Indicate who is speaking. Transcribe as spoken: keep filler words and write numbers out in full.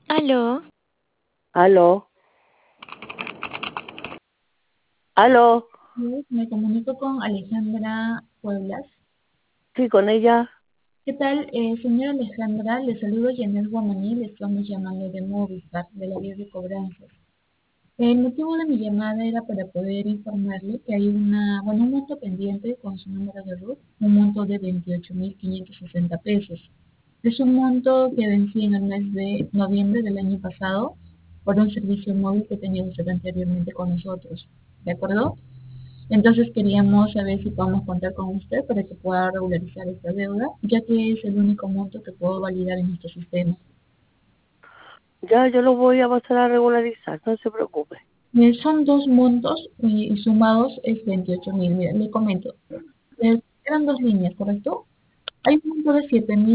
Speaker 1: Aló.
Speaker 2: Aló, aló,
Speaker 3: Me comunico con Alejandra Pueblas.
Speaker 2: sí, con ella.
Speaker 3: ¿Qué tal, eh, señora Alejandra? Le saludo Janet Guamaní, le estamos llamando de Movistar, de la vía de cobranzas. El motivo de mi llamada era para poder informarle que hay una, bueno, un monto pendiente con su número de R U T, un monto de veintiocho mil quinientos sesenta pesos. Es un monto que vencía en el mes de noviembre del año pasado por un servicio móvil que tenía usted anteriormente con nosotros. ¿De acuerdo? Entonces queríamos saber si podemos contar con usted para que pueda regularizar esta deuda, ya que es el único monto que puedo validar en nuestro sistema.
Speaker 2: Ya, yo lo voy a pasar a regularizar, no se preocupe.
Speaker 3: Eh, Son dos montos y, y sumados es veintiocho mil. Mira, le comento. Eh, eran dos líneas, ¿correcto? Hay un monto de siete mil